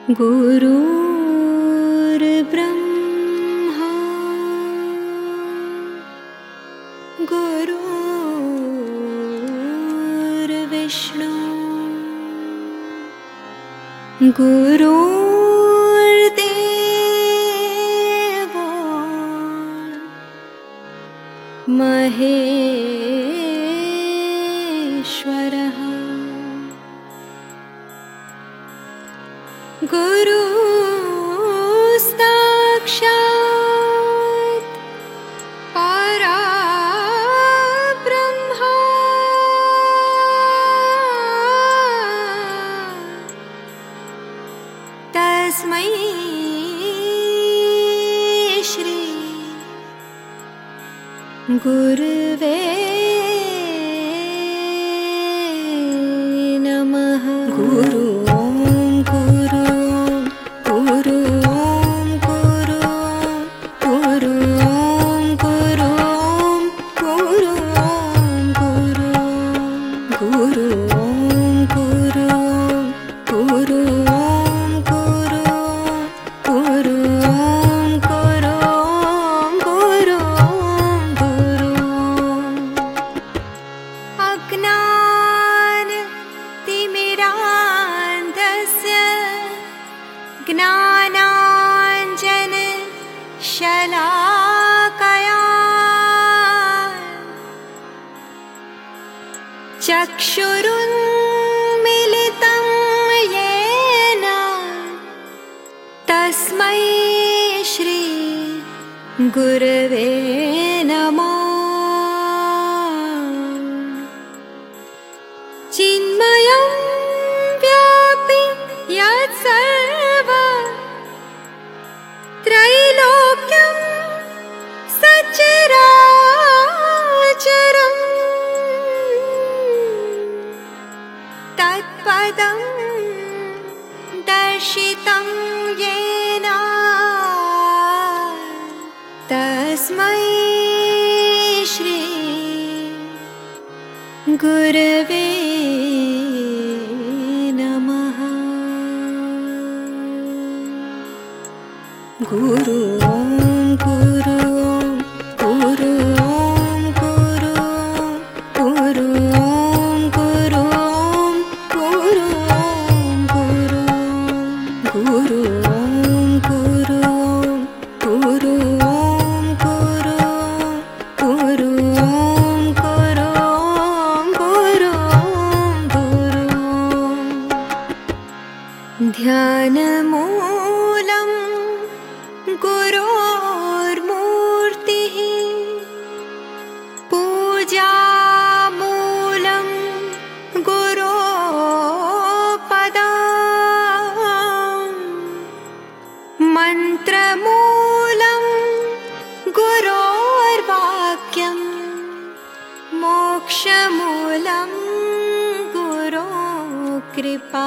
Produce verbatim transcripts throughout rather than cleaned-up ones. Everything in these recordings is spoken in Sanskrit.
गुरुर्ब्रह्मा गुरुर्विष्णु गुरुर्देवो महेश्वरः गुरुस्साक्षात् परब्रह्म तस्मै श्री गुरुवे नमः। गुरु ज्ञानाञ्जन शलाकया चक्षुरुन्मिलितं येन तस्मै श्री गुरवे नमः। चिन्मयं व्यापि यत्सर्वं त्रैलोक्यं सचराचरं तत्पदं दर्शितं येन तस्मै श्री गुरवे नमः। गुरु गुरु गुरु गुरु गुरु गुरु गुरु गुरु गुरु गुरु गुरु गुरु ध्यानमूलं गुरोर्मूर्तिः पूजामूलं गुरोपदम् मन्त्रमूलं गुरोर्वाक्यं मोक्षमूलं गुरो कृपा।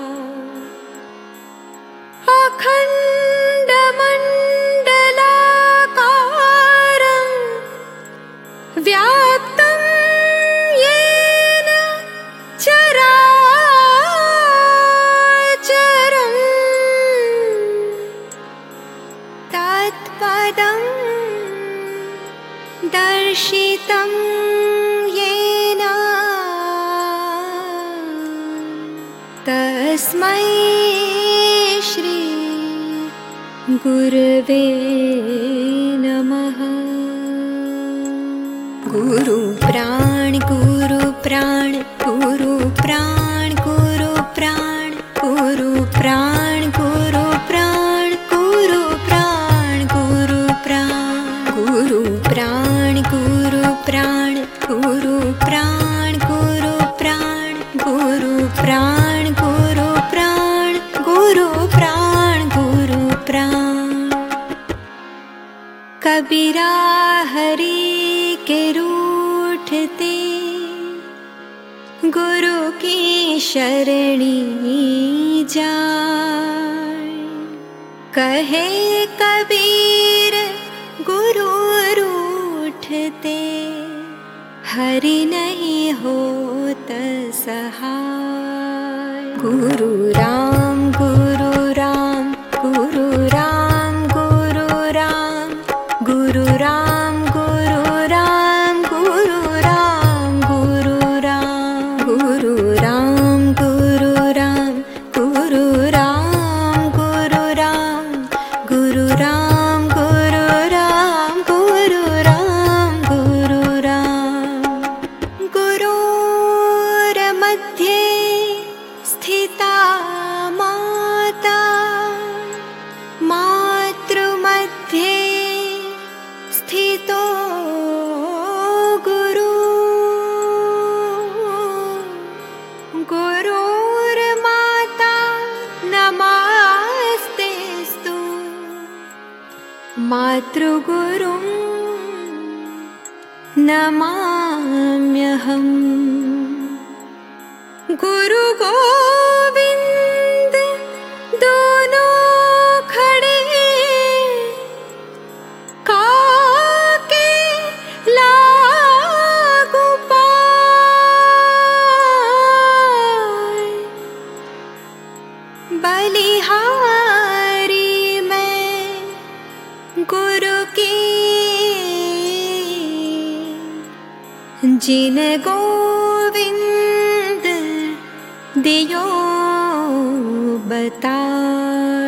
अखण्डमण्डलाकारं व्याप्तं येन चराचरं तत्पदं दर्शितं येन तस्मै श्री गुरवे नमः। गुरु प्राण गुरु प्राण गुरु प्राण गुरु प्राण गुरु प्राण गुरु प्राण गुरु प्राण गुरु प्राण गुरु प्राण गुरु प्राण गुरु प्राण गुरु प्राण गुरु प्राण गुरु प्राण गुरु प्राण गुरु प्राण। कबीरा हरि के रूठते गुरु की शरणी जाए। कहे कबीर गुरु रूठते हरि नहीं होत सहाय। गुरु राम गुरु राम मातृगुरुं नमाम्यहम्। गुरु गोविंद दोनों खड़े काके लागू पाए। बलिहारी मैं गुरु की जिन गोविंद, दियो बताए।